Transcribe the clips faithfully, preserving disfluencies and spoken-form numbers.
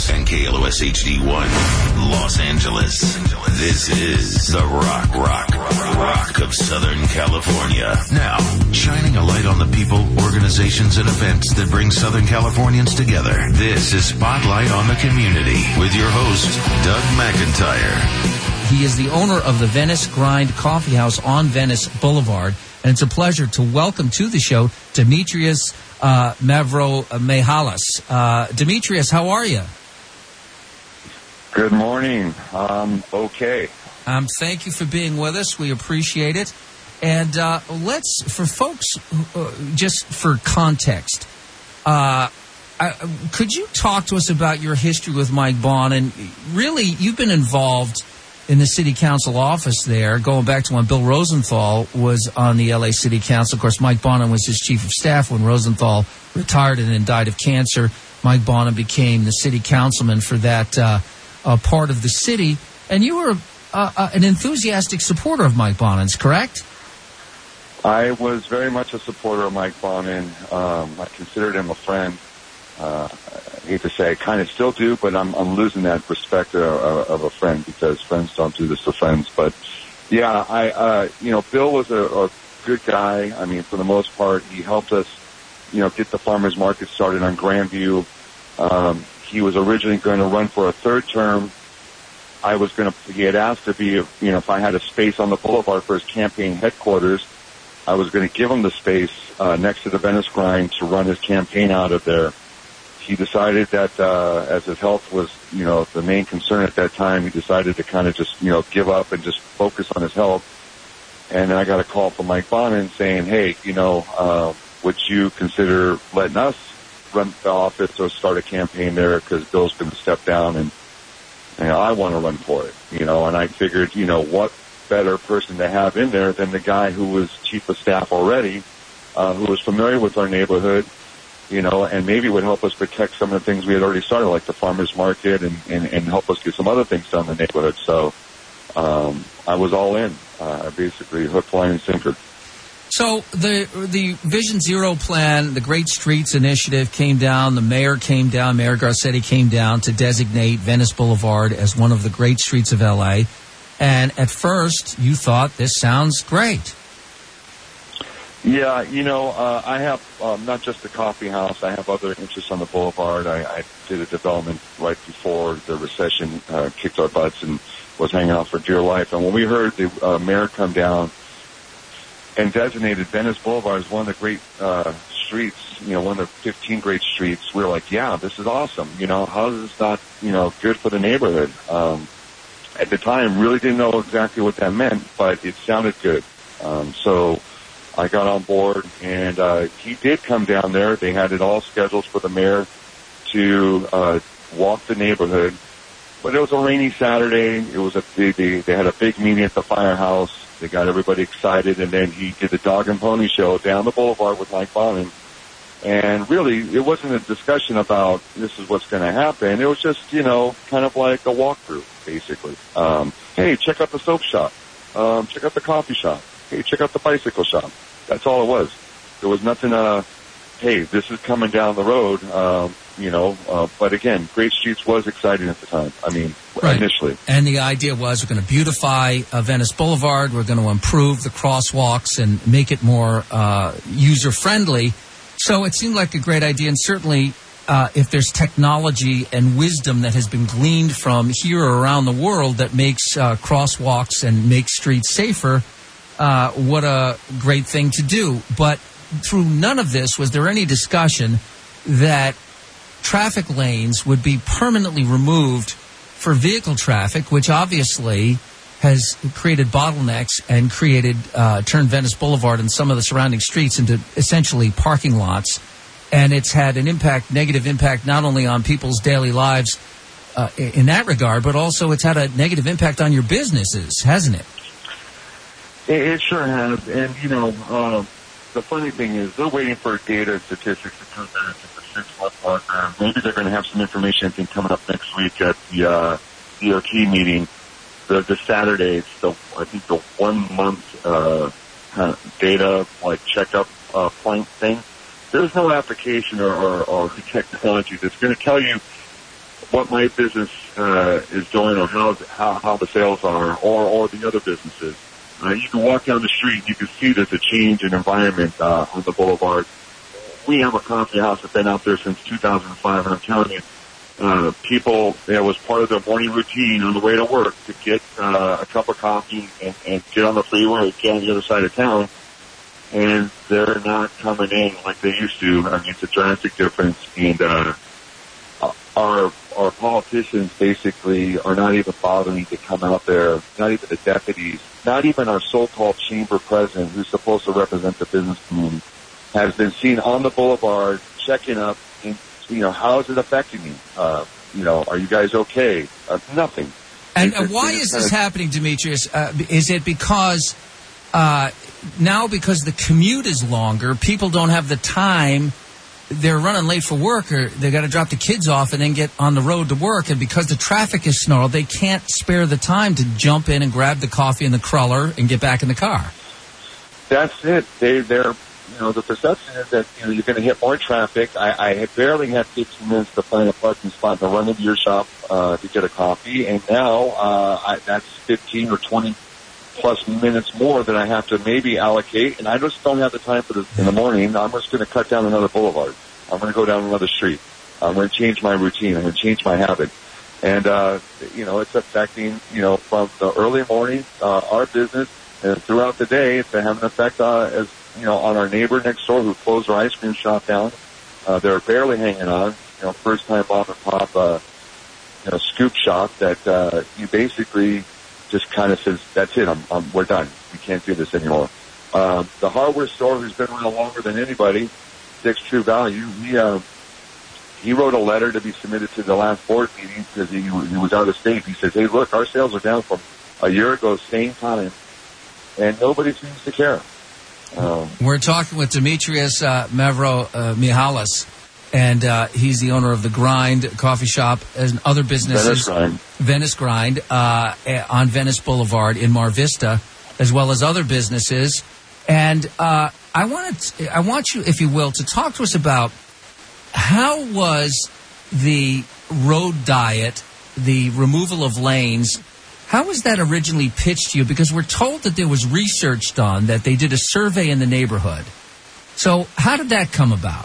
and K L O S H D one, Los Angeles. This is the Rock, Rock, Rock of Southern California. Now, shining a light on the people, organizations, and events that bring Southern Californians together. This is Spotlight on the Community with your host, Doug McIntyre. He is the owner of the Venice Grind Coffee House on Venice Boulevard. And it's a pleasure to welcome to the show Demetrius uh, Mavromichalis. Uh, Demetrius, how are you? Good morning. Um, okay. Um, thank you for being with us. We appreciate it. And uh, let's, for folks, uh, just for context, uh, I, could you talk to us about your history with Mike Bond? And really, you've been involved in the city council office there, going back to when Bill Rosenthal was on the L A City Council. Of course, Mike Bonham was his chief of staff when Rosenthal retired and then died of cancer. Mike Bonham became the city councilman for that uh, uh, part of the city. And you were uh, uh, an enthusiastic supporter of Mike Bonham's, correct? I was very much a supporter of Mike Bonham. Um, I considered him a friend. Uh, I hate to say I kind of still do, but I'm, I'm losing that respect of, of a friend because friends don't do this to friends. But, yeah, I, uh, you know, Bill was a, a good guy. I mean, for the most part, he helped us, you know, get the farmers market started on Grandview. Um, he was originally going to run for a third term. I was going to, he had asked to be, you know, if I had a space on the boulevard for his campaign headquarters, I was going to give him the space uh, next to the Venice Grind to run his campaign out of there. He decided that uh, as his health was, you know, the main concern at that time, he decided to kind of just, you know, give up and just focus on his health. And then I got a call from Mike Bonham saying, hey, you know, uh, would you consider letting us run the office or start a campaign there because Bill's going to step down and, you know, I want to run for it, you know. And I figured, you know, what better person to have in there than the guy who was chief of staff already, uh, who was familiar with our neighborhood, you know, and maybe would help us protect some of the things we had already started, like the farmers market, and, and, and help us get some other things done in the neighborhood. So um, I was all in, uh, basically hook, line, and sinker. So the the Vision Zero plan, the Great Streets Initiative came down, the mayor came down, Mayor Garcetti came down to designate Venice Boulevard as one of the great streets of L A. And at first, you thought, this sounds great. Yeah, you know, uh, I have um, not just the coffee house. I have other interests on the boulevard. I, I did a development right before the recession uh, kicked our butts and was hanging out for dear life. And when we heard the uh, mayor come down and designated Venice Boulevard as one of the great uh, streets, you know, one of the fifteen great streets, we were like, yeah, this is awesome. You know, how is this not, you know, good for the neighborhood? Um, at the time, really didn't know exactly what that meant, but it sounded good. Um, so I got on board, and uh, he did come down there. They had it all scheduled for the mayor to uh, walk the neighborhood. But it was a rainy Saturday. It was a they, they, they had a big meeting at the firehouse. They got everybody excited, and then he did the dog and pony show down the boulevard with Mike Bonham. And really, it wasn't a discussion about this is what's going to happen. It was just, you know, kind of like a walkthrough, basically. Um, hey, check out the soap shop. Um, check out the coffee shop. Hey, check out the bicycle shop. That's all it was. There was nothing, uh, hey, this is coming down the road, um, you know. Uh, but again, Great Streets was exciting at the time. I mean, right. Initially. And the idea was we're going to beautify uh, Venice Boulevard. We're going to improve the crosswalks and make it more uh, user-friendly. So it seemed like a great idea, and certainly uh, if there's technology and wisdom that has been gleaned from here or around the world that makes uh, crosswalks and makes streets safer, uh, what a great thing to do. But through none of this was there any discussion that traffic lanes would be permanently removed for vehicle traffic, which obviously has created bottlenecks and created, uh, turned Venice Boulevard and some of the surrounding streets into essentially parking lots. And it's had an impact, negative impact, not only on people's daily lives uh, in that regard, but also it's had a negative impact on your businesses, hasn't it? It, it sure has. And, you know, uh, the funny thing is they're waiting for data and statistics to come back at the six-month mark. Uh, maybe they're going to have some information, I think, coming up next week at the uh, D O T meeting. The, the Saturday, it's the, I think the one month, uh, kind of data, like checkup, uh, point thing. There's no application or, or, or technology that's going to tell you what my business uh, is doing, or how, how how the sales are, or or the other businesses. Uh, you can walk down the street and you can see there's a change in environment uh, on the boulevard. We have a coffee house that's been out there since two thousand five, and I'm telling you, uh, people, it was part of their morning routine on the way to work to get uh, a cup of coffee and, and get on the freeway or get on the other side of town, and they're not coming in like they used to. I mean, it's a drastic difference, and uh, our our politicians basically are not even bothering to come out there, not even the deputies, not even our so-called chamber president, who's supposed to represent the business community, has been seen on the boulevard checking up, and, you know, how is it affecting me? Uh, you know, are you guys okay? Uh, nothing. And uh, why is this happening, Demetrius? Uh, is it because uh, now because the commute is longer, people don't have the time, they're running late for work, or they got to drop the kids off and then get on the road to work, and because the traffic is snarled, they can't spare the time to jump in and grab the coffee and the cruller and get back in the car? That's it. They, they're, you know, the perception is that, you know, you're going to hit more traffic. I, I barely had fifteen minutes to find a parking spot to run into your shop uh, to get a coffee, and now uh, I, that's fifteen or twenty plus minutes more that I have to maybe allocate, and I just don't have the time for this in the morning. I'm just going to cut down another boulevard. I'm going to go down another street. I'm going to change my routine. I'm going to change my habit. And, uh, you know, it's affecting, you know, from the early morning, uh, our business, and throughout the day, it's having an effect, uh, as, you know, on our neighbor next door who closed their ice cream shop down. Uh, they're barely hanging on. You know, first time mom and pop, uh, you know, scoop shop that, uh, you basically just kind of says, that's it, I'm, I'm, we're done. We can't do this anymore. Um, the hardware store, who's been around longer than anybody, Dick's True Value, he, uh, he wrote a letter to be submitted to the last board meeting because he, he was out of state. He says, hey, look, our sales are down from a year ago, same time, and nobody seems to care. Um, We're talking with Demetrius uh, Mavro uh, Mihalis, and uh, he's the owner of The Grind Coffee Shop and other businesses. Venice Grind. Venice Grind uh, on Venice Boulevard in Mar Vista, as well as other businesses. And uh, I want I want you, if you will, to talk to us about how was the road diet, the removal of lanes, how was that originally pitched to you? Because we're told that there was research done, that they did a survey in the neighborhood. So how did that come about?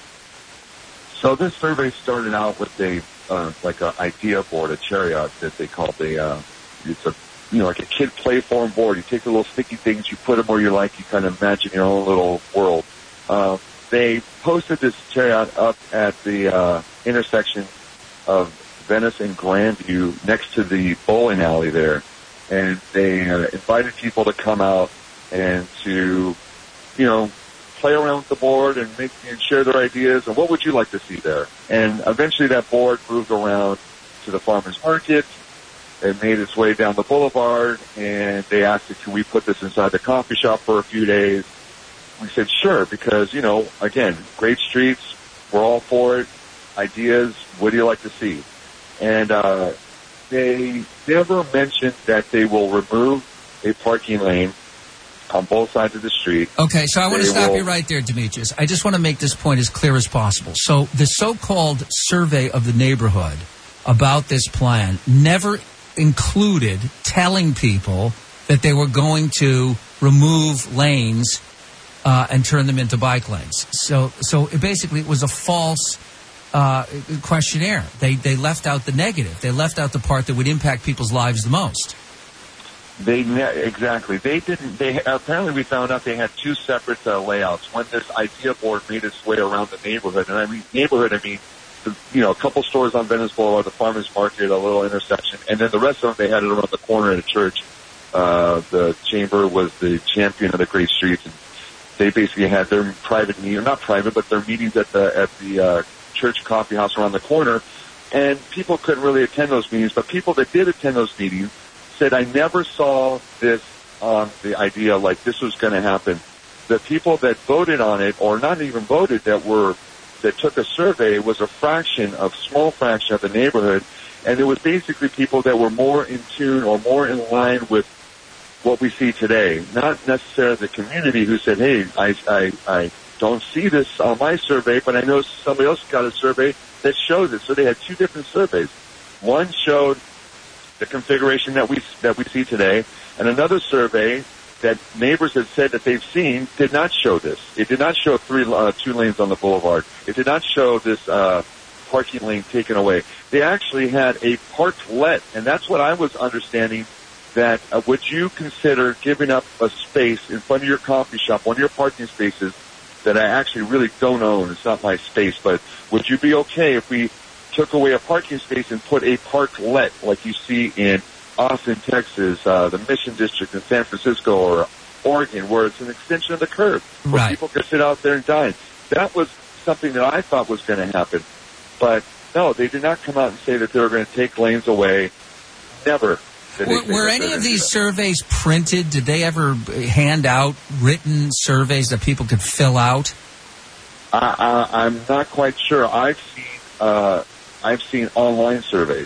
So this survey started out with a uh, like an idea board, a chariot that they called a. Uh, it's a you know like a kid play form board. You take the little sticky things, you put them where you like. You kind of imagine your own little world. Uh, they posted this chariot up at the uh, intersection of Venice and Grandview, next to the bowling alley there, and they uh, invited people to come out and to, you know, play around with the board and make and share their ideas and what would you like to see there. And eventually that board moved around to the farmers market. It made its way down the boulevard, and they asked us, can we put this inside the coffee shop for a few days? We said sure, because, you know, again, great streets, we're all for it. Ideas, what do you like to see? And uh, they never mentioned that they will remove a parking lane on both sides of the street. Okay, so I want to They stop will- you right there, Demetrius. I just want to make this point as clear as possible. So the so-called survey of the neighborhood about this plan never included telling people that they were going to remove lanes uh, and turn them into bike lanes. So, so it basically it was a false uh, questionnaire. They they left out the negative. They left out the part that would impact people's lives the most. They ne- exactly. They didn't. They apparently we found out they had two separate uh, layouts. When this idea board made its way around the neighborhood, and I mean neighborhood, I mean, the, you know, a couple stores on Venice Boulevard, the farmers market, a little intersection, and then the rest of them they had it around the corner at a church. Uh, the chamber was the champion of the great streets, and they basically had their private meeting, not private, but their meetings at the at the uh, church coffee house around the corner, and people couldn't really attend those meetings. But people that did attend those meetings said, I never saw this on the idea like this was going to happen. The people that voted on it, or not even voted, that were that took a survey, was a fraction of small fraction of the neighborhood, and it was basically people that were more in tune or more in line with what we see today. Not necessarily the community who said, hey, I I, I don't see this on my survey, but I know somebody else got a survey that shows it. So they had two different surveys. One showed the configuration that we that we see today, and another survey that neighbors had said that they've seen did not show this. It did not show three uh, two lanes on the boulevard. It did not show this uh, parking lane taken away. They actually had a parklet, and that's what I was understanding, that uh, would you consider giving up a space in front of your coffee shop, one of your parking spaces that I actually really don't own, it's not my space, but would you be okay if we took away a parking space and put a parklet like you see in Austin, Texas, uh, the Mission District in San Francisco or Oregon, where it's an extension of the curb, where right. people can sit out there and dine? That was something that I thought was going to happen. But no, they did not come out and say that they were going to take lanes away. Never. Were, were any of these surveys printed? Did they ever hand out written surveys that people could fill out? I, I, I'm not quite sure. I've seen uh, I've seen online surveys.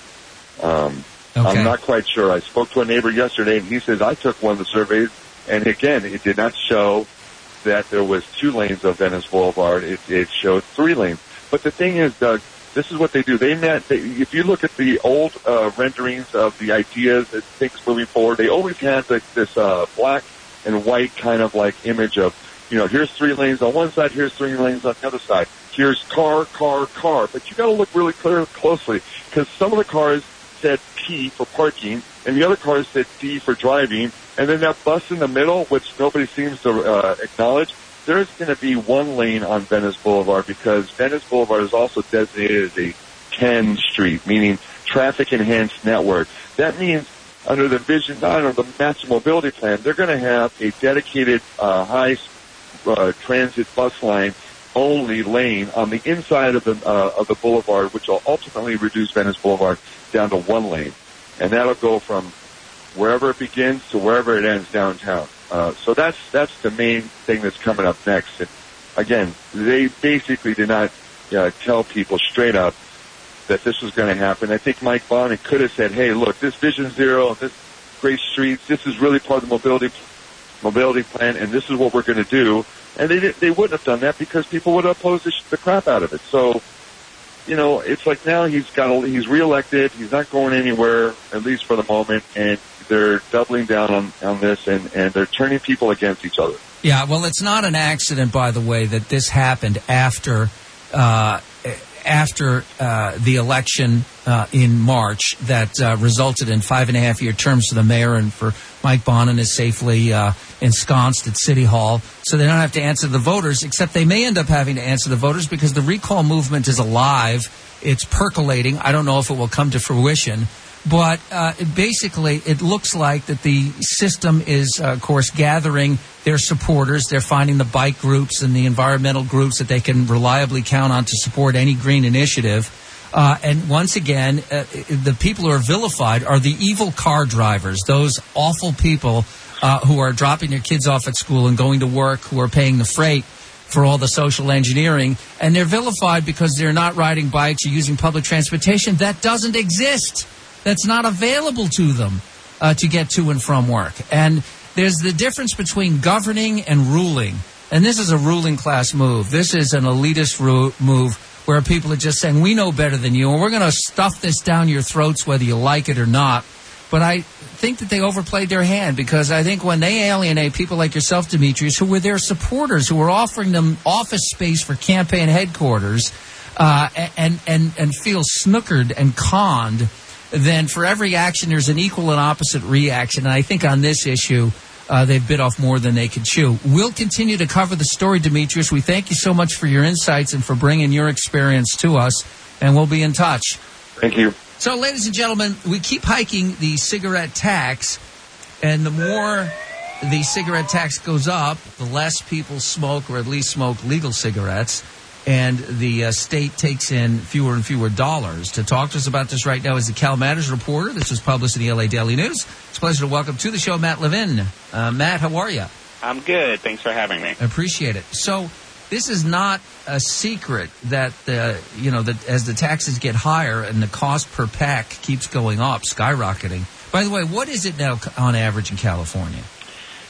Um, okay. I'm not quite sure. I spoke to a neighbor yesterday, and he says I took one of the surveys, and again, it did not show that there was two lanes of Venice Boulevard. It, it showed three lanes. But the thing is, Doug, this is what they do. They met. They, if you look at the old uh, renderings of the ideas and things moving forward, they always had like this uh, black and white kind of like image of, you know, here's three lanes on one side, here's three lanes on the other side. Here's car, car, car. But you got to look really clear, closely, because some of the cars said P for parking, and the other cars said D for driving, and then that bus in the middle, which nobody seems to uh, acknowledge. There's going to be one lane on Venice Boulevard because Venice Boulevard is also designated as a ten street, meaning traffic enhanced network. That means under the vision, under the master mobility plan, they're going to have a dedicated uh, high uh, transit bus line only lane on the inside of the uh, of the boulevard, which will ultimately reduce Venice Boulevard down to one lane, and that'll go from wherever it begins to wherever it ends downtown. Uh, so that's that's the main thing that's coming up next. And again, they basically did not uh, tell people straight up that this was going to happen. I think Mike Bonin could have said, "Hey, look, this Vision Zero, this great streets, this is really part of the mobility mobility plan, and this is what we're going to do." And they did, they wouldn't have done that because people would have opposed the, the crap out of it. So, you know, it's like now he's got a, he's reelected. He's not going anywhere, at least for the moment, and they're doubling down on, on this, and, and they're turning people against each other. Yeah, well, it's not an accident, by the way, that this happened after uh, after uh, the election uh, in March that uh, resulted in five and a half year terms for the mayor, and for Mike Bonin is safely uh, ensconced at City Hall, so they don't have to answer the voters, except they may end up having to answer the voters because the recall movement is alive. It's percolating. I don't know if it will come to fruition. But uh, basically, it looks like that the system is, uh, of course, gathering their supporters. They're finding the bike groups and the environmental groups that they can reliably count on to support any green initiative. Uh, and once again, uh, the people who are vilified are the evil car drivers, those awful people uh, who are dropping their kids off at school and going to work, who are paying the freight for all the social engineering. And they're vilified because they're not riding bikes or using public transportation. That doesn't exist. That's not available to them uh, to get to and from work. And there's the difference between governing and ruling. And this is a ruling class move. This is an elitist ru- move where people are just saying, we know better than you, and we're going to stuff this down your throats whether you like it or not. But I think that they overplayed their hand, because I think when they alienate people like yourself, Demetrius, who were their supporters, who were offering them office space for campaign headquarters, uh, and, and, and feel snookered and conned, then for every action, there's an equal and opposite reaction. And I think on this issue, uh, they've bit off more than they could chew. We'll continue to cover the story, Demetrius. We thank you so much for your insights and for bringing your experience to us, and we'll be in touch. Thank you. So, ladies and gentlemen, we keep hiking the cigarette tax, and the more the cigarette tax goes up, the less people smoke, or at least smoke legal cigarettes. And the uh, state takes in fewer and fewer dollars. To talk to us about this right now is the Cal Matters reporter. This was published in the L A Daily News. It's a pleasure to welcome to the show Matt Levin. Uh, Matt, how are you? I'm good. Thanks for having me. Appreciate it. So this is not a secret that the you know that as the taxes get higher and the cost per pack keeps going up, skyrocketing. By the way, what is it now on average in California?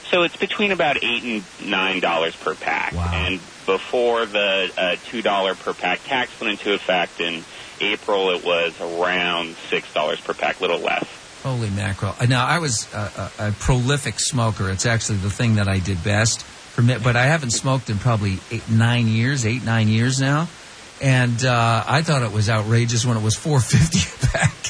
So it's between about eight and nine dollars per pack. Wow. And before the uh, two dollars per pack tax went into effect in April, it was around six dollars per pack, a little less. Holy mackerel. Now, I was a, a, a prolific smoker. It's actually the thing that I did best for me, but I haven't smoked in probably eight, nine years, eight, nine years now. And uh, I thought it was outrageous when it was four dollars and fifty cents a pack.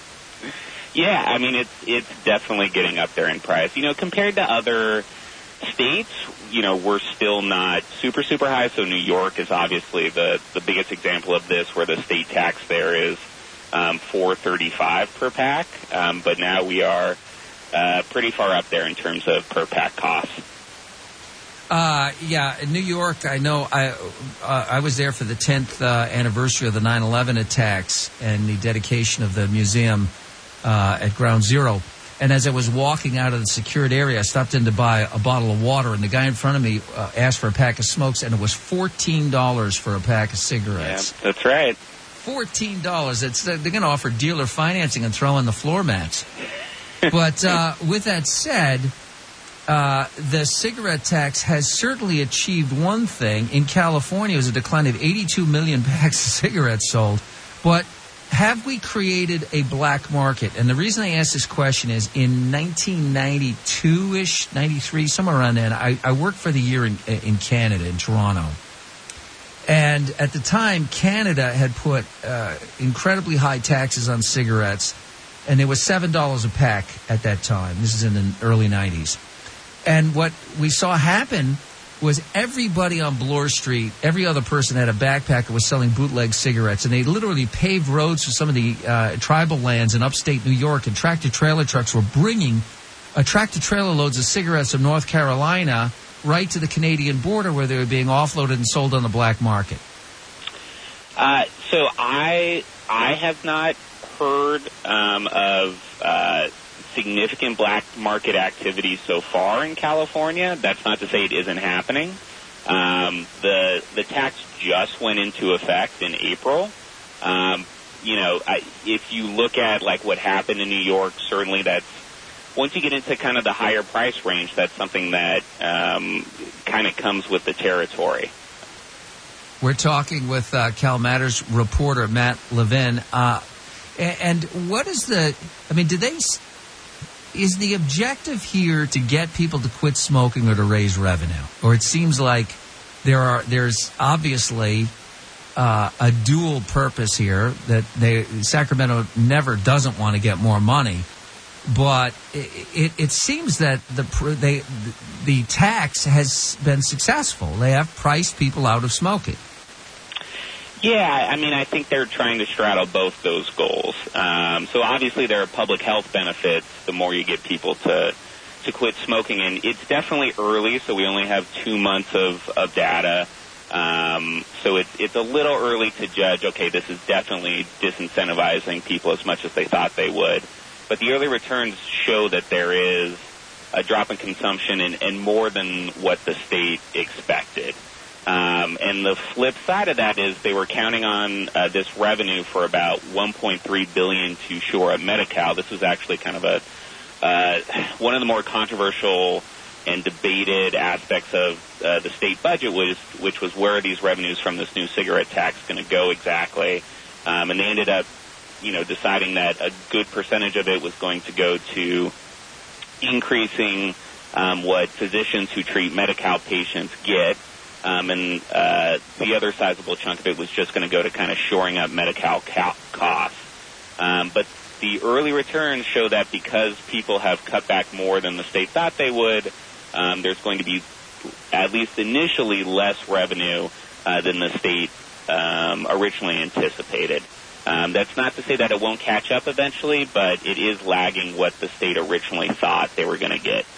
Yeah, I mean, it's it's definitely getting up there in price. You know, compared to other states, you know, we're still not super, super high. So New York is obviously the, the biggest example of this, where the state tax there is um, four dollars and thirty-five cents per pack. Um, but now we are uh, pretty far up there in terms of per pack costs. Uh, yeah, in New York, I know I uh, I was there for the tenth uh, anniversary of the nine eleven attacks and the dedication of the museum uh, at Ground Zero. And as I was walking out of the secured area, I stopped in to buy a bottle of water, and the guy in front of me uh, asked for a pack of smokes, and it was fourteen dollars for a pack of cigarettes. Yeah, that's right. fourteen dollars. It's, they're going to offer dealer financing and throw in the floor mats. But uh, with that said, uh, the cigarette tax has certainly achieved one thing. In California, it was a decline of eighty-two million packs of cigarettes sold. But have we created a black market? And the reason I ask this question is in nineteen ninety-two-ish, ninety-three, somewhere around then, I, I worked for the year in, in Canada, in Toronto. And at the time, Canada had put uh, incredibly high taxes on cigarettes, and it was seven dollars a pack at that time. This is in the early nineties. And what we saw happen was everybody on Bloor Street, every other person had a backpack that was selling bootleg cigarettes, and they literally paved roads for some of the uh, tribal lands in upstate New York, and tractor-trailer trucks were bringing uh, tractor-trailer loads of cigarettes from North Carolina right to the Canadian border, where they were being offloaded and sold on the black market. Uh, so I I have not heard um, of uh, significant black market activity so far in California. That's not to say it isn't happening. Um, the the tax just went into effect in April. Um, you know, I, if you look at like what happened in New York, certainly that's, once you get into kind of the higher price range, that's something that um, kind of comes with the territory. We're talking with uh, Cal Matters reporter Matt Levin. Uh, and what is the, I mean, do they, is the objective here to get people to quit smoking or to raise revenue? Or it seems like there are, there's obviously uh, a dual purpose here, that they, Sacramento never doesn't want to get more money. But it, it, it seems that the they, the tax has been successful. They have priced people out of smoking. Yeah, I mean, I think they're trying to straddle both those goals. Um, so obviously there are public health benefits the more you get people to to quit smoking. And it's definitely early, so we only have two months of, of data. Um, so it's, it's a little early to judge, okay, this is definitely disincentivizing people as much as they thought they would. But the early returns show that there is a drop in consumption and, and more than what the state expected. Um, and the flip side of that is they were counting on uh, this revenue for about one point three billion dollars to shore up Medi-Cal. This was actually kind of a uh, one of the more controversial and debated aspects of uh, the state budget, was, which was where are these revenues from this new cigarette tax going to go exactly. Um, and they ended up, you know, deciding that a good percentage of it was going to go to increasing um, what physicians who treat Medi-Cal patients get. Um, and uh, the other sizable chunk of it was just going to go to kind of shoring up Medi-Cal ca- costs. Um, but the early returns show that because people have cut back more than the state thought they would, um, there's going to be, at least initially, less revenue uh, than the state um, originally anticipated. Um, that's not to say that it won't catch up eventually, but it is lagging what the state originally thought they were going to get.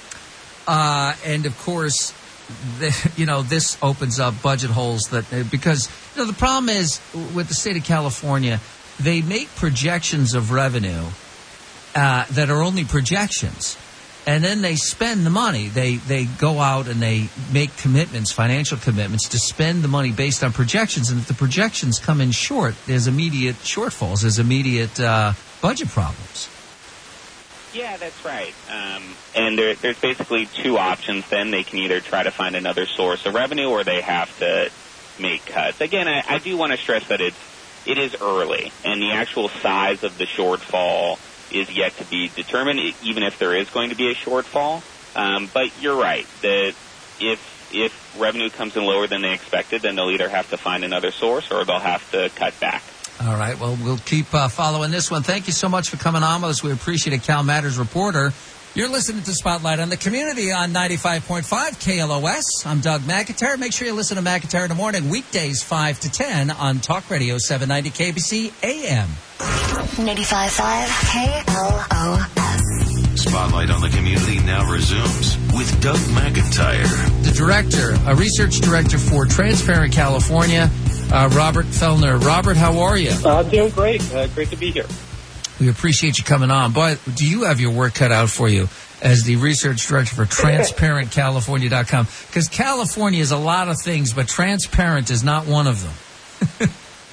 Uh, and, of course, the, you know, this opens up budget holes that, because, you know, the problem is with the state of California, they make projections of revenue uh, that are only projections. And then they spend the money. They they go out and they make commitments, financial commitments, to spend the money based on projections. And if the projections come in short, there's immediate shortfalls. There's immediate uh, budget problems. Yeah, that's right. Um, and there, there's basically two options then. They can either try to find another source of revenue or they have to make cuts. Again, I, I do want to stress that it's, it is early, and the actual size of the shortfall is yet to be determined, even if there is going to be a shortfall. Um, but you're right, that if, if revenue comes in lower than they expected, then they'll either have to find another source or they'll have to cut back. All right. Well, we'll keep uh, following this one. Thank you so much for coming on with us. We appreciate it, Cal Matters reporter. You're listening to Spotlight on the Community on ninety-five point five K L O S. I'm Doug McIntyre. Make sure you listen to McIntyre in the morning, weekdays five to ten on Talk Radio seven ninety K B C A M. ninety-five point five K L O S. Spotlight on the Community now resumes with Doug McIntyre. The director, a research director for Transparent California, uh, Robert Fellner. Robert, how are you? Uh, doing great. Uh, great to be here. We appreciate you coming on. But do you have your work cut out for you as the research director for transparent california dot com? Because California is a lot of things, but transparent is not one of them.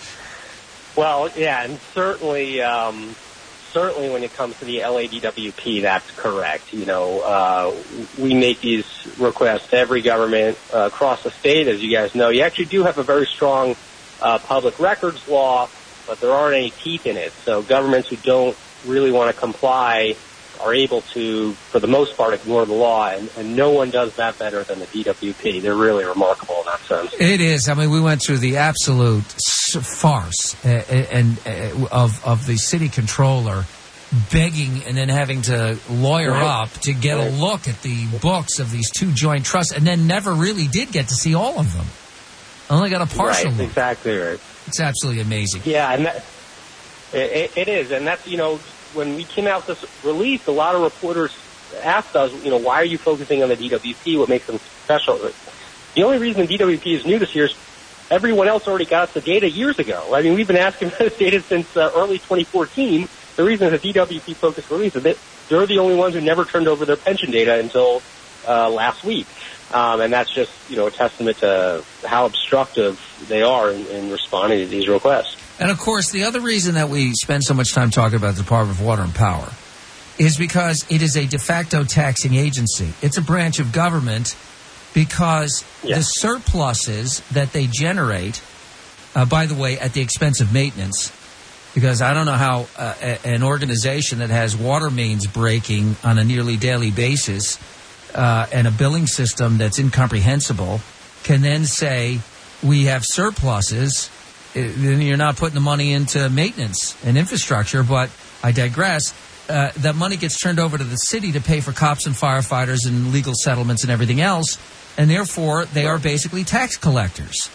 Well, yeah, and certainly, um, certainly when it comes to the L A D W P, that's correct. You know, uh, we make these requests to every government uh, across the state. As you guys know, you actually do have a very strong uh, public records law, but there aren't any teeth in it. So governments who don't really want to comply are able to, for the most part, ignore the law, and, and no one does that better than the D W P. They're really remarkable in that sense. It is. I mean, we went through the absolute farce uh, and uh, of of the city controller begging and then having to lawyer right. up to get right. a look at the books of these two joint trusts, and then never really did get to see all of them. Only got a partial right, look. Exactly right. It's absolutely amazing. Yeah, and that, it, it is, and that's, you know, when we came out with this release, a lot of reporters asked us, you know, why are you focusing on the D W P? What makes them special? The only reason the D W P is new this year is everyone else already got us the data years ago. I mean, we've been asking for this data since uh, early twenty fourteen. The reason it's a D W P-focused release is that they're the only ones who never turned over their pension data until uh, last week. Um, and that's just, you know, a testament to how obstructive they are in, in responding to these requests. And, of course, the other reason that we spend so much time talking about the Department of Water and Power is because it is a de facto taxing agency. It's a branch of government because yes. the surpluses that they generate, uh, by the way, at the expense of maintenance, because I don't know how uh, a, an organization that has water mains breaking on a nearly daily basis uh, and a billing system that's incomprehensible can then say we have surpluses. Then you're not putting the money into maintenance and infrastructure, but I digress. Uh, that money gets turned over to the city to pay for cops and firefighters and legal settlements and everything else, and therefore they are basically tax collectors.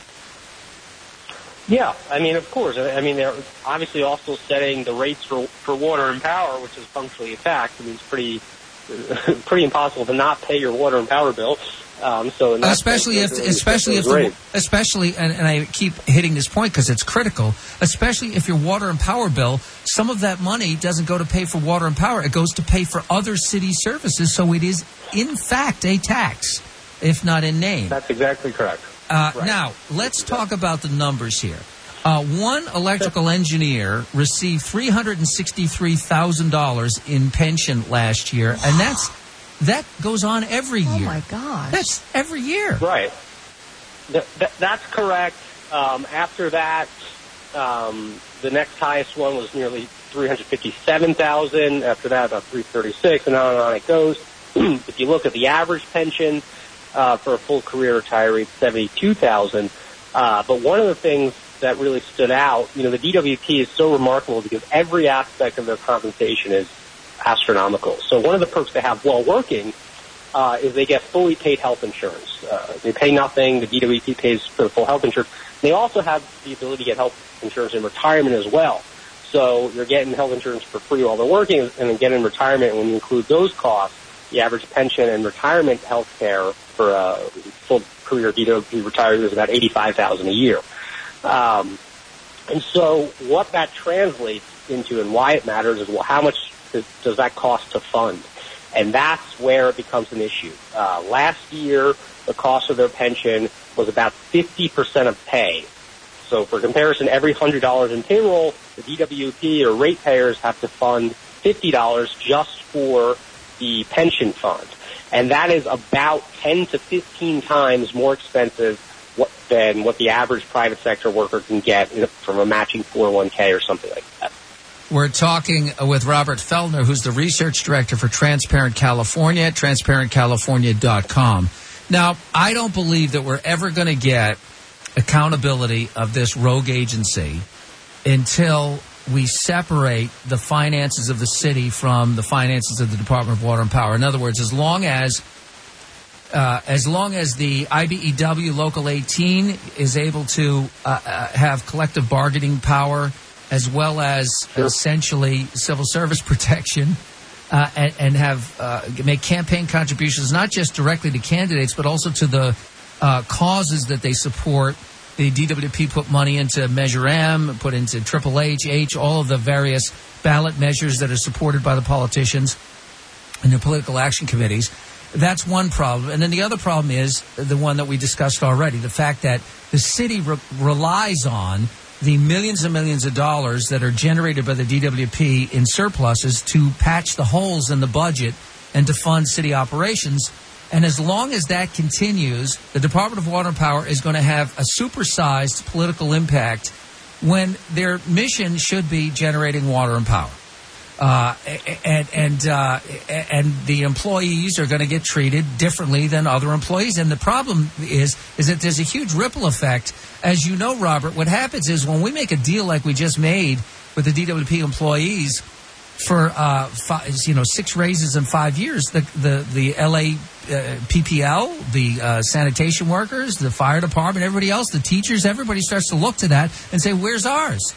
Yeah, I mean, of course. I mean, they're obviously also setting the rates for for water and power, which is functionally a tax. I mean, it's pretty pretty impossible to not pay your water and power bill. Um, so especially if, especially if, the, especially, and, and I keep hitting this point because it's critical. Especially if your water and power bill, some of that money doesn't go to pay for water and power; it goes to pay for other city services. So it is, in fact, a tax, if not in name. That's exactly correct. Uh, right. Now, let's talk about the numbers here. Uh, one electrical engineer received three hundred sixty-three thousand dollars in pension last year, and that's that goes on every year. Oh, my gosh. That's every year. Right. Th- th- that's correct. Um, after that, um, the next highest one was nearly three hundred fifty-seven thousand dollars. After that, about three hundred thirty-six thousand dollars, and on and on it goes. If you look at the average pension uh, for a full career retiree, it's seventy-two thousand dollars. Uh, but one of the things that really stood out, you know, the D W P is so remarkable because every aspect of their compensation is astronomical. So one of the perks they have while working uh, is they get fully paid health insurance. Uh, they pay nothing. The D W P pays for the full health insurance. They also have the ability to get health insurance in retirement as well. So you're getting health insurance for free while they're working, and then getting in retirement. And when you include those costs, the average pension and retirement health care for a full career D W P retiree is about eighty-five thousand dollars a year. Um, and so what that translates into and why it matters is, well, how much does, does that cost to fund? And that's where it becomes an issue. Uh, last year, the cost of their pension was about fifty percent of pay. So for comparison, every one hundred dollars in payroll, the D W P or ratepayers have to fund fifty dollars just for the pension fund. And that is about ten to fifteen times more expensive what, than what the average private sector worker can get from a matching four oh one k or something like that. We're talking with Robert Feldner, who's the research director for Transparent California at transparent california dot com. Now, I don't believe that we're ever going to get accountability of this rogue agency until we separate the finances of the city from the finances of the Department of Water and Power. In other words, as long as uh, as long as the I B E W Local eighteen is able to uh, uh, have collective bargaining power as well as sure. essentially civil service protection uh, and, and have uh, make campaign contributions not just directly to candidates but also to the uh, causes that they support. The D W P put money into Measure M, put into Triple H, H, all of the various ballot measures that are supported by the politicians and their political action committees. That's one problem. And then the other problem is the one that we discussed already, the fact that the city re- relies on the millions and millions of dollars that are generated by the D W P in surpluses to patch the holes in the budget and to fund city operations. And as long as that continues, the Department of Water and Power is going to have a supersized political impact when their mission should be generating water and power. Uh, and and uh, and the employees are going to get treated differently than other employees. And the problem is is that there's a huge ripple effect. As you know, Robert, what happens is when we make a deal like we just made with the D W P employees for uh, five, you know six raises in five years, the the the L A uh, P P L, the uh, sanitation workers, the fire department, everybody else, the teachers, everybody starts to look to that and say, "Where's ours?"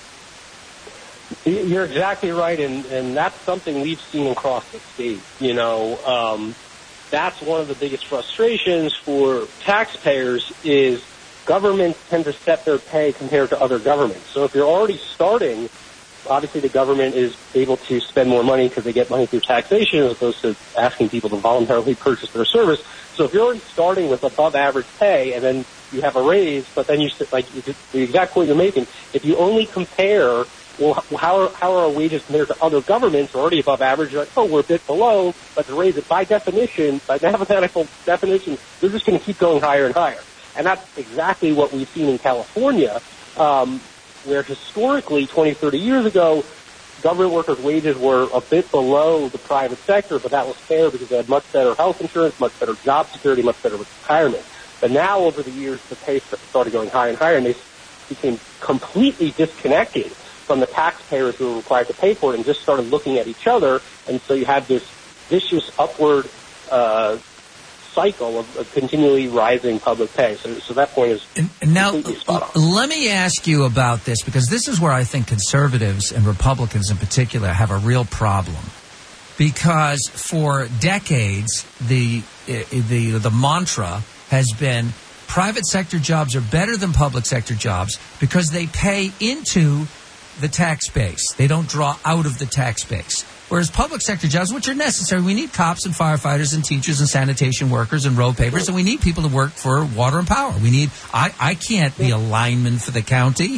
You're exactly right, and, and that's something we've seen across the state. You know, um, that's one of the biggest frustrations for taxpayers is governments tend to set their pay compared to other governments. So if you're already starting, obviously the government is able to spend more money because they get money through taxation as opposed to asking people to voluntarily purchase their service. So if you're already starting with above average pay and then you have a raise, but then you, like the exact point you're making, if you only compare, well, how are, how are our wages compared to other governments who are already above average? You're like, oh, we're a bit below, but to raise it by definition, by mathematical definition, they're just going to keep going higher and higher. And that's exactly what we've seen in California, um, where historically, twenty, thirty years ago, government workers' wages were a bit below the private sector, but that was fair because they had much better health insurance, much better job security, much better retirement. But now, over the years, the pay started going higher and higher, and they became completely disconnected from the taxpayers who were required to pay for it and just started looking at each other. And so you had this vicious upward uh, cycle of, of continually rising public pay. So, so that point is and, and now, completely spot on. Let me ask you about this, because this is where I think conservatives and Republicans in particular have a real problem. Because for decades, the the the mantra has been private sector jobs are better than public sector jobs because they pay into the tax base. They don't draw out of the tax base. Whereas public sector jobs, which are necessary, we need cops and firefighters and teachers and sanitation workers and road pavers, and we need people to work for water and power. We need, I, I can't be a lineman for the county.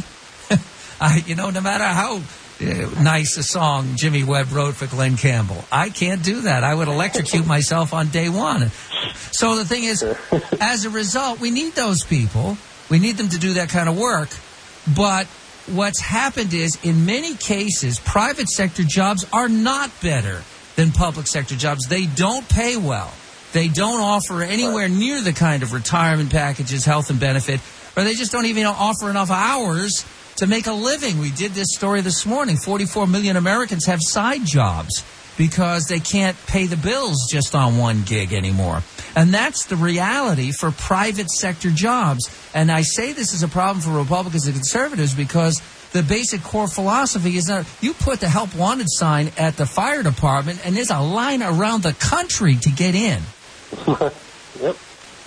I, you know, no matter how uh, nice a song Jimmy Webb wrote for Glenn Campbell, I can't do that. I would electrocute myself on day one. So the thing is, as a result, we need those people. We need them to do that kind of work. But what's happened is, in many cases, private sector jobs are not better than public sector jobs. They don't pay well. They don't offer anywhere near the kind of retirement packages, health and benefit, or they just don't even offer enough hours to make a living. We did this story this morning. forty-four million Americans have side jobs because they can't pay the bills just on one gig anymore. And that's the reality for private sector jobs. And I say this is a problem for Republicans and conservatives because the basic core philosophy is that you put the help wanted sign at the fire department and there's a line around the country to get in. Yep.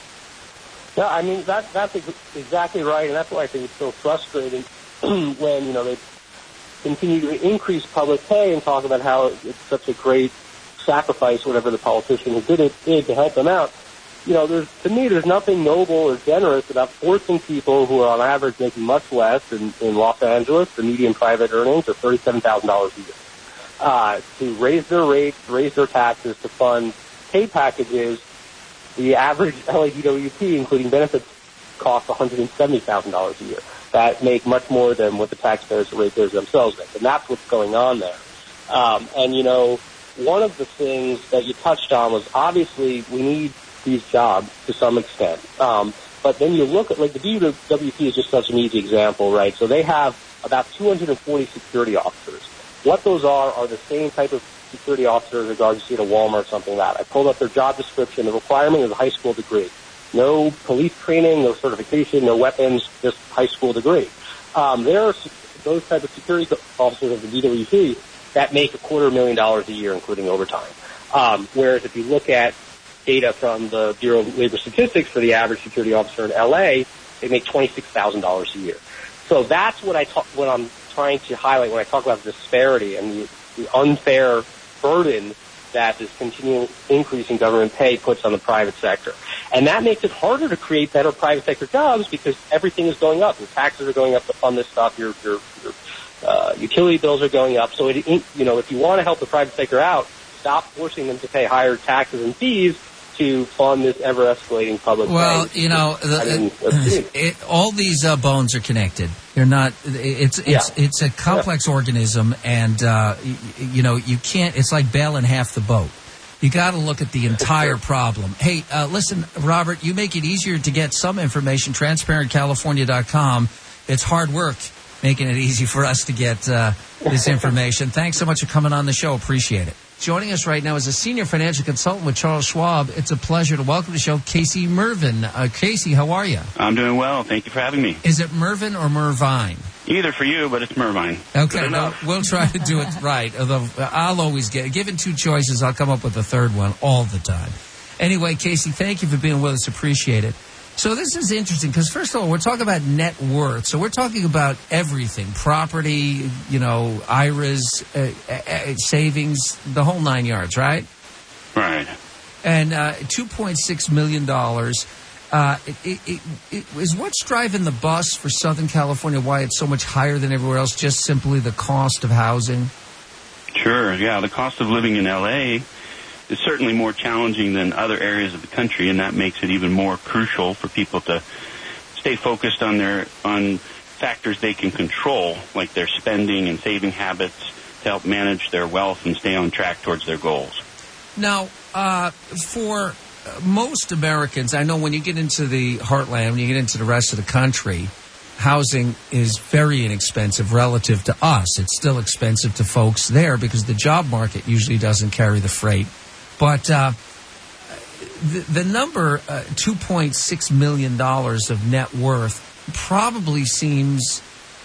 Yeah, I mean, that, that's ex- exactly right. And that's why I think it's so frustrating when, you know, they continue to increase public pay and talk about how it's such a great sacrifice, whatever the politician who did it did to help them out. You know, there's, to me, there's nothing noble or generous about forcing people who are on average making much less in, in Los Angeles. The median private earnings are thirty-seven thousand dollars a year. uh, to raise their rates, raise their taxes to fund pay packages. The average L A D W P, including benefits, costs one hundred seventy thousand dollars a year. That make much more than what the taxpayers and ratepayers themselves make. And that's what's going on there. Um, and, you know, one of the things that you touched on was obviously we need these jobs to some extent. Um, but then you look at, like, the D W P is just such an easy example, right? So they have about two hundred forty security officers. What those are are the same type of security officers as you see at a Walmart or something like that. I pulled up their job description. The requirement is a high school degree. No police training, no certification, no weapons, just high school degree. Um, there are those type of security officers of the D W P that make a quarter million dollars a year, including overtime. Um, whereas if you look at data from the Bureau of Labor Statistics for the average security officer in L A, they make twenty-six thousand dollars a year. So that's what I talk, what I'm trying to highlight when I talk about the disparity and the, the unfair burden that this continual increase in government pay puts on the private sector. And that makes it harder to create better private sector jobs because everything is going up. Your taxes are going up to fund this stuff. Your, your, your uh, utility bills are going up. So, it, you know, if you want to help the private sector out, stop forcing them to pay higher taxes and fees to fund this ever-escalating public well, pay. you know, the, I mean, it, it, all these uh, bones are connected. They're not. It's it's yeah. it's a complex yeah. organism, and uh, you, you know you can't. It's like bailing half the boat. You got to look at the entire problem. Hey, uh, listen, Robert, you make it easier to get some information. transparent california dot com. It's hard work making it easy for us to get uh, this information. Thanks so much for coming on the show. Appreciate it. Joining us right now is a senior financial consultant with Charles Schwab. It's a pleasure to welcome to the show Casey Mervin. Uh, Casey, how are you? I'm doing well. Thank you for having me. Is it Mervin or Mervine? Either for you, but it's Mervine. Okay, well, we'll try to do it right. Although I'll always get, given two choices, I'll come up with a third one all the time. Anyway, Casey, thank you for being with us. Appreciate it. So this is interesting because, first of all, we're talking about net worth. So we're talking about everything, property, you know, I R As, uh, uh, savings, the whole nine yards, right? Right. And uh, two point six million dollars. Uh, it, it, it, it, is what's driving the bus for Southern California, why it's so much higher than everywhere else, just simply the cost of housing? Sure, yeah. The cost of living in L A is certainly more challenging than other areas of the country, and that makes it even more crucial for people to stay focused on their on factors they can control, like their spending and saving habits, to help manage their wealth and stay on track towards their goals. Now, uh, for most Americans, I know when you get into the heartland, when you get into the rest of the country, housing is very inexpensive relative to us. It's still expensive to folks there because the job market usually doesn't carry the freight. But uh, the, the number, uh, two point six million dollars of net worth, probably seems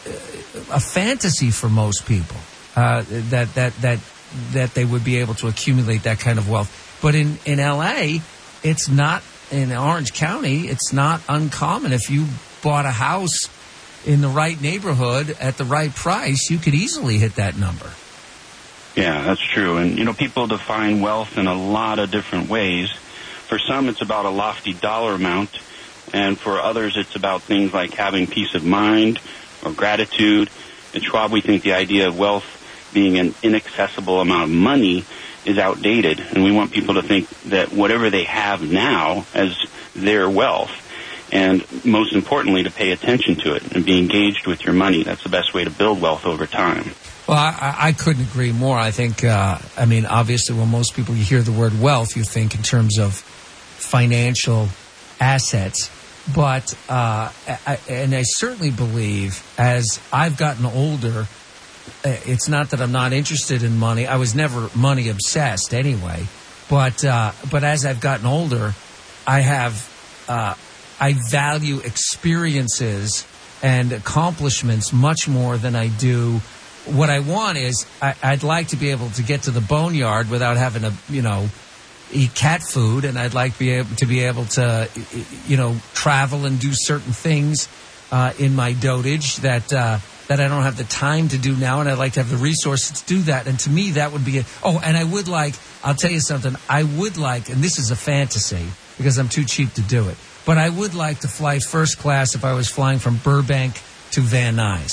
a fantasy for most people, uh, that, that, that, that they would be able to accumulate that kind of wealth. But in, in L A, it's not, in Orange County, it's not uncommon. If you bought a house in the right neighborhood at the right price, you could easily hit that number. Yeah, that's true. And, you know, people define wealth in a lot of different ways. For some, it's about a lofty dollar amount. And for others, it's about things like having peace of mind or gratitude. At Schwab, we think the idea of wealth being an inaccessible amount of money is outdated. And we want people to think that whatever they have now as their wealth, and most importantly, to pay attention to it and be engaged with your money. That's the best way to build wealth over time. Well, I, I couldn't agree more. I think, uh, I mean, obviously, when most people, you hear the word wealth, you think in terms of financial assets. But, uh, I, and I certainly believe as I've gotten older, it's not that I'm not interested in money. I was never money obsessed anyway. But, uh, but as I've gotten older, I have, uh, I value experiences and accomplishments much more than I do. What I want is I, I'd like to be able to get to the boneyard without having to, you know, eat cat food, and I'd like be able to be able to, you know, travel and do certain things uh, in my dotage that uh, that I don't have the time to do now, and I'd like to have the resources to do that. And to me, that would be a, oh, and I would like, I'll tell you something, I would like, and this is a fantasy because I'm too cheap to do it, but I would like to fly first class if I was flying from Burbank to Van Nuys.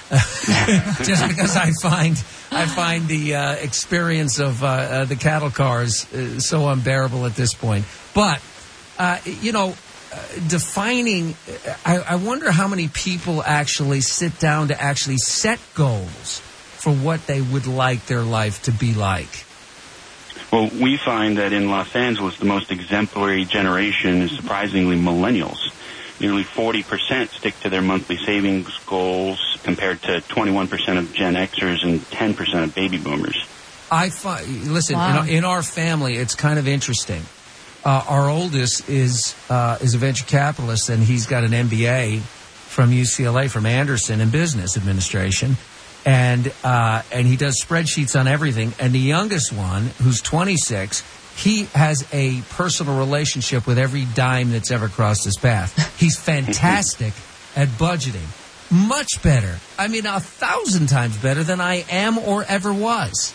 just because I find I find the uh, experience of uh, uh, the cattle cars uh, so unbearable at this point. But uh, you know, uh, defining, I, I wonder how many people actually sit down to actually set goals for what they would like their life to be like. Well, we find that in Los Angeles, the most exemplary generation is surprisingly millennials. Nearly forty percent stick to their monthly savings goals compared to twenty-one percent of Gen Xers and ten percent of baby boomers. I fi- Listen, Wow. in, our, in our family, it's kind of interesting. Uh, our oldest is uh, is a venture capitalist, and he's got an M B A from U C L A, from Anderson, in business administration. And uh, and he does spreadsheets on everything. And the youngest one, who's twenty-six, he has a personal relationship with every dime that's ever crossed his path. He's fantastic at budgeting. Much better. I mean, a thousand times better than I am or ever was.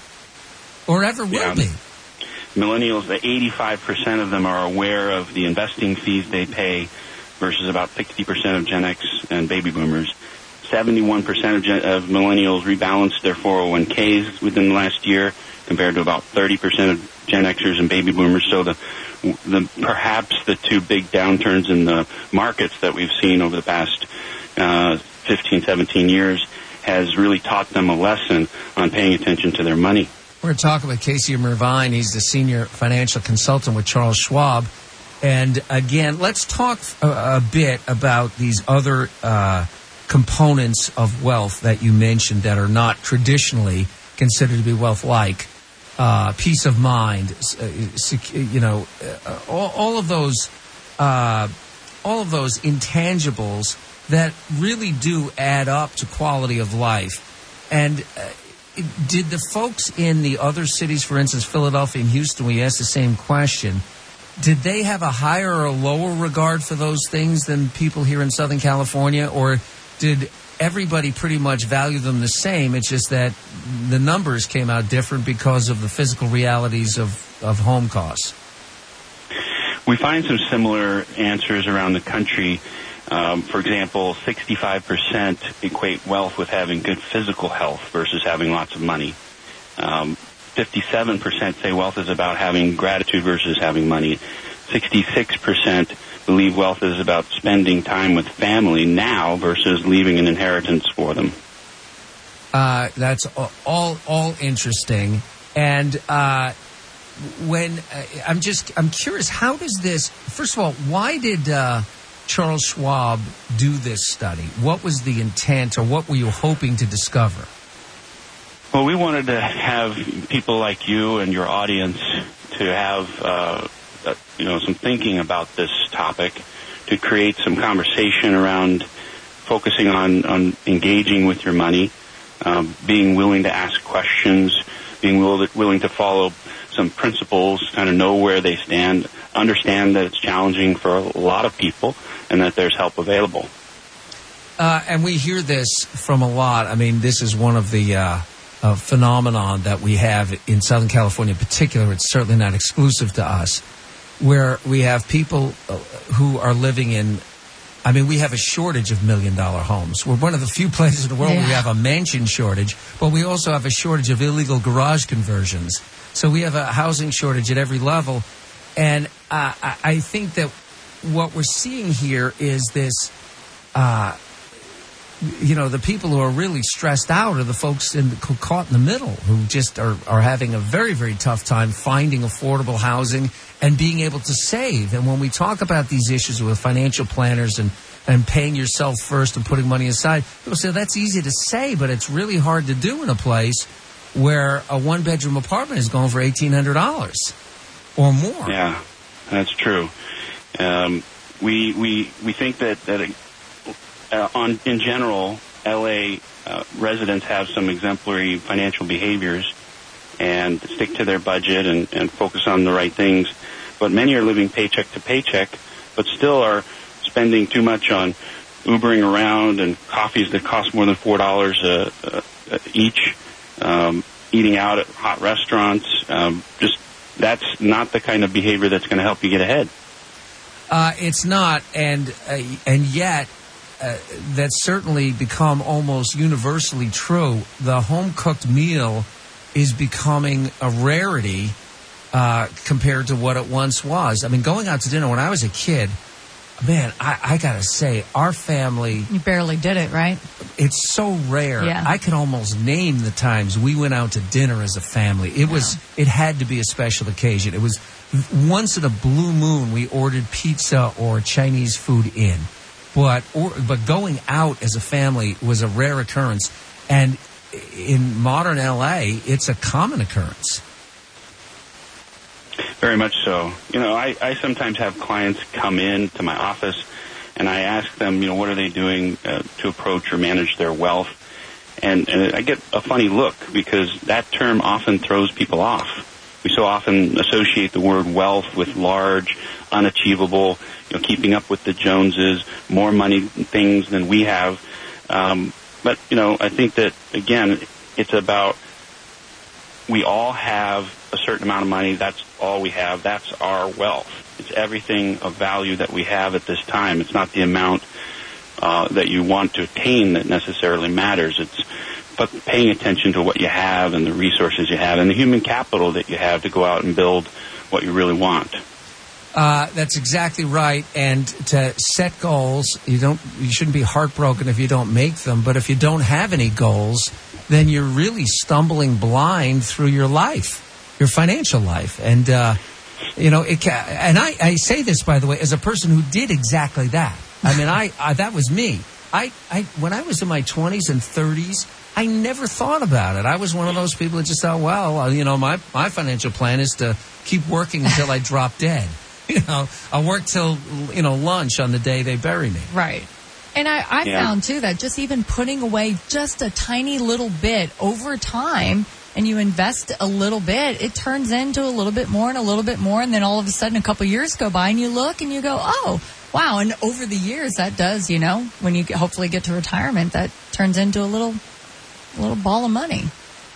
Or ever will Yeah. be. Millennials, the eighty-five percent of them are aware of the investing fees they pay versus about sixty percent of Gen X and baby boomers. seventy-one percent of, Gen- of millennials rebalanced their four oh one k's within the last year, compared to about thirty percent of Gen Xers and baby boomers. So the, the perhaps the two big downturns in the markets that we've seen over the past uh, fifteen, seventeen years has really taught them a lesson on paying attention to their money. We're going to talk with Casey Mervine. He's the senior financial consultant with Charles Schwab. And again, let's talk a, a bit about these other uh, components of wealth that you mentioned that are not traditionally considered to be wealth-like. Uh, peace of mind, uh, sec- you know, uh, all, all of those, uh, all of those intangibles that really do add up to quality of life. And uh, did the folks in the other cities, for instance, Philadelphia and Houston, we asked the same question, did they have a higher or lower regard for those things than people here in Southern California, or did everybody pretty much value them the same? It's just that the numbers came out different because of the physical realities of, of home costs. We find some similar answers around the country. Um, for example, sixty-five percent equate wealth with having good physical health versus having lots of money. Um, fifty-seven percent say wealth is about having gratitude versus having money. sixty-six percent believe wealth is about spending time with family now versus leaving an inheritance for them. Uh, that's all all interesting. And uh, when uh, I'm just I'm curious, how does this? First of all, why did uh, Charles Schwab do this study? What was the intent, or what were you hoping to discover? Well, we wanted to have people like you and your audience to have, uh, uh, you know, some thinking about this topic, to create some conversation around focusing on, on engaging with your money, um, being willing to ask questions, being will, willing to follow some principles, kind of know where they stand, understand that it's challenging for a lot of people, and that there's help available. Uh, and we hear this from a lot. I mean, this is one of the uh, uh, phenomenon that we have in Southern California in particular. It's certainly not exclusive to us, where we have people uh, who are living in, I mean, we have a shortage of million-dollar homes. We're one of the few places in the world yeah. where we have a mansion shortage, but we also have a shortage of illegal garage conversions. So we have a housing shortage at every level. And uh, I, I think that what we're seeing here is this, uh, you know, the people who are really stressed out are the folks in, who caught in the middle, who just are, are having a very, very tough time finding affordable housing and being able to save. And when we talk about these issues with financial planners and, and paying yourself first and putting money aside, people say that's easy to say, but it's really hard to do in a place where a one-bedroom apartment is going for eighteen hundred dollars or more. Yeah, that's true. Um, we we we think that that uh, on in general, L A uh, residents have some exemplary financial behaviors and stick to their budget and, and focus on the right things. But many are living paycheck to paycheck, but still are spending too much on Ubering around and coffees that cost more than four dollars uh, uh, each. Um, eating out at hot restaurants, um, just that's not the kind of behavior that's going to help you get ahead. Uh, it's not, and uh, and yet uh, that's certainly become almost universally true. The home-cooked meal is becoming a rarity uh, compared to what it once was. I mean, going out to dinner when I was a kid, man, I, I got to say, our family... You barely did it, right? It's so rare. Yeah. I can almost name the times we went out to dinner as a family. It was, it had to be a special occasion. It was once in a blue moon we ordered pizza or Chinese food in. But or, but going out as a family was a rare occurrence. And in modern L A, it's a common occurrence. Very much so. You know, I, I sometimes have clients come in to my office, and I ask them, you know, what are they doing uh, to approach or manage their wealth? And, and I get a funny look because that term often throws people off. We so often associate the word wealth with large, unachievable, you know, keeping up with the Joneses, more money things than we have. Um, but, you know, I think that, again, it's about we all have a certain amount of money. That's all we have. That's our wealth. It's everything of value that we have at this time. It's not the amount uh, that you want to attain that necessarily matters. It's but paying attention to what you have and the resources you have and the human capital that you have to go out and build what you really want. Uh, that's exactly right. And to set goals, you don't, you shouldn't be heartbroken if you don't make them. But if you don't have any goals, then you're really stumbling blind through your life, your financial life. And, uh, you know, it ca- and I, I say this, by the way, as a person who did exactly that. I mean, I, I that was me. I, I when I was in my twenties and thirties, I never thought about it. I was one of those people that just thought, well, uh, you know, my, my financial plan is to keep working until I drop dead. You know, I'll work till, you know, lunch on the day they bury me. Right. And I, I yeah. found, too, that just even putting away just a tiny little bit over time, and you invest a little bit, it turns into a little bit more and a little bit more, and then all of a sudden a couple years go by, and you look and you go, oh, wow. And over the years, that does, you know, when you hopefully get to retirement, that turns into a little, a little ball of money.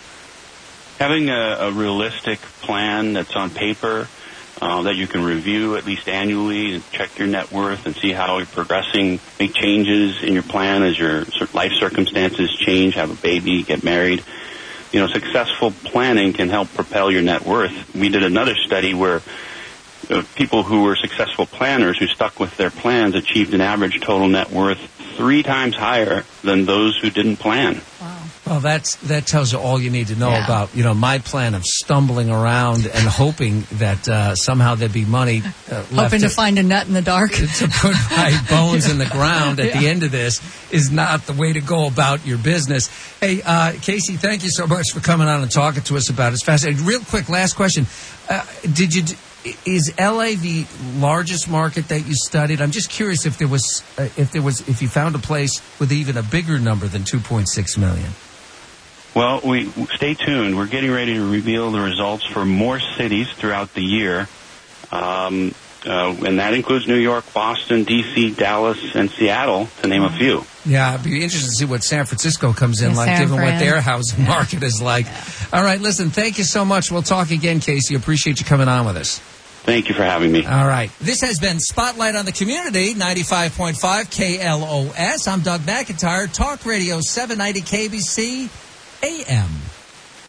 Having a, a realistic plan that's on paper, Uh, that you can review at least annually and check your net worth and see how you're progressing, make changes in your plan as your life circumstances change, have a baby, get married. You know, successful planning can help propel your net worth. We did another study where uh, people who were successful planners who stuck with their plans achieved an average total net worth three times higher than those who didn't plan. Wow. Well, that's that tells you all you need to know Yeah. about, you know, my plan of stumbling around and hoping that uh, somehow there'd be money uh, left Hoping to, to, find a nut in the dark. to put my bones in the ground at Yeah. the end of this is not the way to go about your business. Hey, uh, Casey, thank you so much for coming on and talking to us about it. It's fascinating. Real quick, last question. Uh, did you... Is L A the largest market that you studied? I'm just curious if there was, uh, if there was, if you found a place with even a bigger number than two point six million. Well, we stay tuned. We're getting ready to reveal the results for more cities throughout the year, um, uh, and that includes New York, Boston, D C, Dallas, and Seattle, to name a few. Yeah, it'd be interesting to see what San Francisco comes in Yeah, like, San given Fran. what their housing Yeah. market is like. Yeah. All right, listen, thank you so much. We'll talk again, Casey. Appreciate you coming on with us. Thank you for having me. All right. This has been Spotlight on the Community, ninety-five point five K L O S. I'm Doug McIntyre, Talk Radio seven ninety K B C A M.